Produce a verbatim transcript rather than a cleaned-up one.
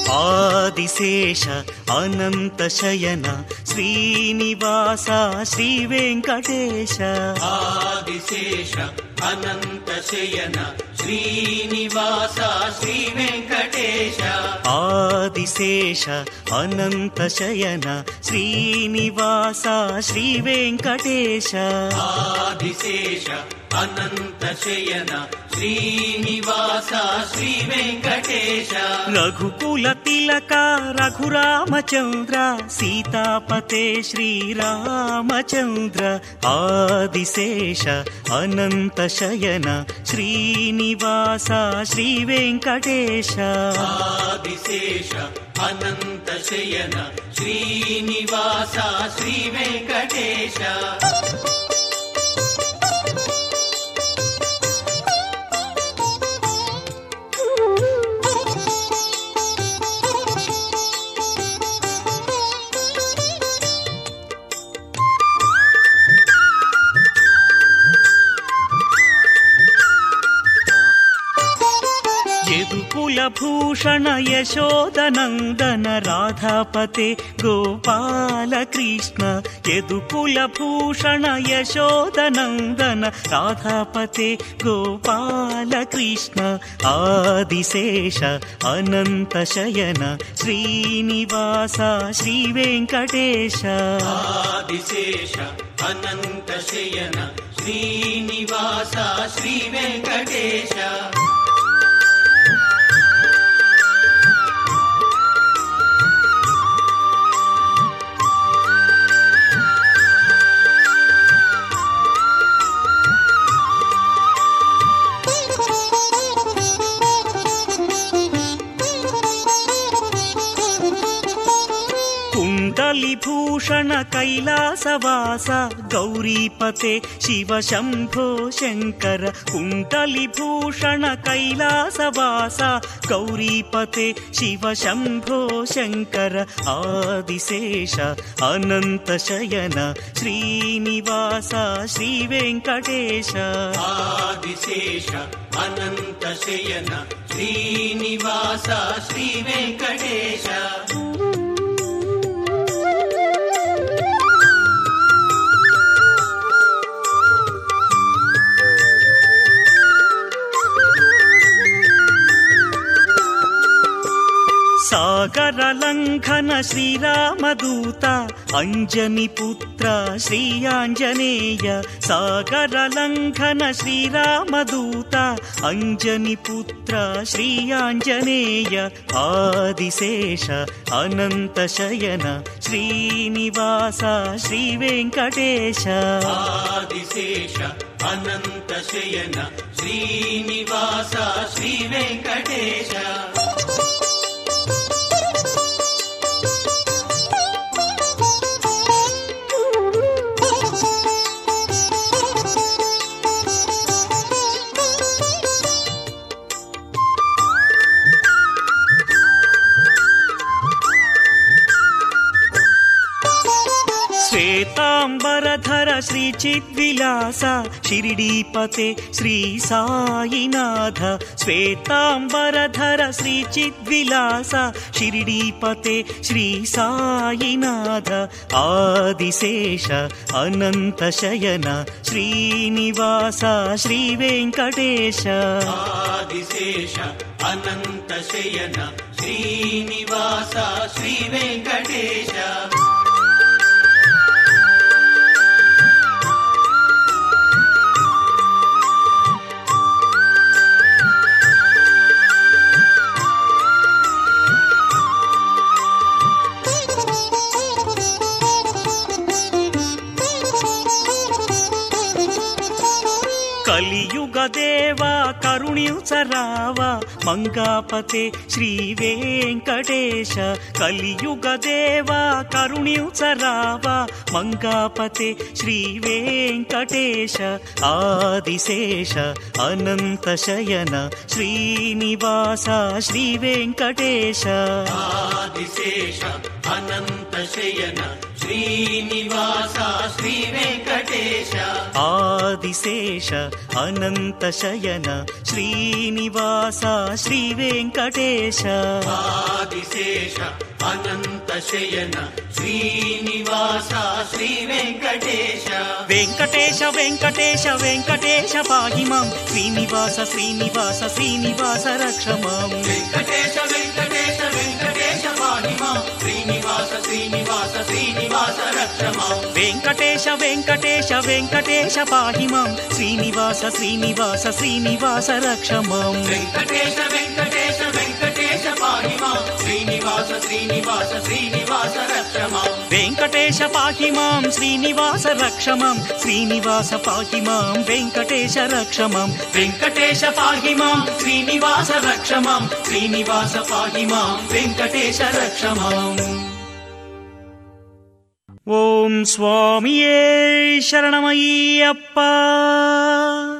ఆదిశేష అనంత శయన శ్రీనివాస శ్రీ వెంకటేశ ఆదిశేష అనంత శయన శ్రీనివాస శ్రీ వెంకటేశ ఆదిశేష అనంత శయన శ్రీనివాస శ్రీ వెంకటేశ ఆదిశేష అనంత శయన శ్రీనివాస శ్రీ వెంకటేశ రఘుకుల తిలక రఘురామచంద్ర సీతాపతే శ్రీరామచంద్ర ఆదిశేష అనంత శయన శ్రీనివాస శ్రీ వెంకటేశ ఆదిశేష అనంత శయన శ్రీనివాస శ్రీ వెంకటేశ యదుకుల భూషణ యశోదనందన రాధాపతే గోపాల కృష్ణ యదుకుల భూషణ యశోదనందన రాధాపతే గోపాల కృష్ణ ఆదిశేష అనంత శయన శ్రీనివాస శ్రీ వెంకటేశ ఆదిశేష అనంత శయన శ్రీనివాస శ్రీ వెంకటేశ కుండలిభూషణ కైలాసవాస గౌరీపతే శివ శంభో శంకర కుండలిభూషణ కైలాసవాస గౌరీపతే శివ శంభో శంకర ఆదిశేష అనంత శయన శ్రీనివాస శ్రీ వెంకటేశ ఆదిశేష అనంత శయన శ్రీనివాస శ్రీ వెంకటేశ సాగర లంఘన శ్రీరామదూత అంజని పుత్ర శ్రీ ఆంజనేయ సాగర లంఘన శ్రీరామదూత అంజని పుత్ర శ్రీ ఆంజనేయ ఆదిశేష అనంత శయన శ్రీనివాస శ్రీ వెంకటేశ ఆదిశేష అనంత శయన శ్రీనివాస శ్రీ వెంకటేశ శ్వేతాంబరధర శ్రీ చిద్విలాస షిరిడీపతే శ్రీ సాయినాథ శ్వేతాంబరధర శ్రీ చిద్విలాస షిరిడీపతే శ్రీ సాయినాథ ఆదిశేష అనంత శయన శ్రీనివాస శ్రీ వెంకటేశ ఆదిశేష అనంత శయన శ్రీనివాస శ్రీ వెంకటేశ కలియుగ దేవా కరుణించరావా మంగాపతే శ్రీ వెంకటేశ కలియుగ దేవా కరుణించరావా మంగాపతే శ్రీ వెంకటేశ ఆదిశేష అనంత శయన శ్రీనివాస శ్రీ వెంకటేశ ఆదిశేష అనంత శయన శ్రీనివాస శ్రీ వెంకటేశ ఆదిశేష అనంత శయన శ్రీనివాస శ్రీ వెంకటేశ ఆదిశేష అనంత శయన శ్రీనివాస శ్రీ వెంకటేశ వెంకటేశ వెంకటేశ వెంకటేశ పాహి మాం శ్రీనివాస శ్రీనివాస శ్రీనివాస రక్ష మాం వెంకటేశ వెంకటేశ వెంకటేశ పాహి మాం శ్రీనివాస శ్రీనివాస శ్రీనివాస రక్ష మాం వెంకటేశ వెంకటేశ వెంకటేశ పాహి మాం శ్రీనివాస శ్రీనివాస శ్రీనివాస రక్ష మాం వెంకటేశ వెంకటేశ వెంకటేశ పాహి మాం శ్రీనివాస శ్రీనివాస శ్రీనివాస రక్ష మాం వెంకటేశ పాహి మాం శ్రీనివాస రక్ష మాం శ్రీనివాస పాహి మాం వెంకటేశ రక్ష మాం వెంకటేశ పాహి మాం శ్రీనివాస రక్ష మాం శ్రీనివాస పాహి మాం వెంకటేశ రక్ష మాం. ఓం స్వామియే శరణమయ్యప్ప.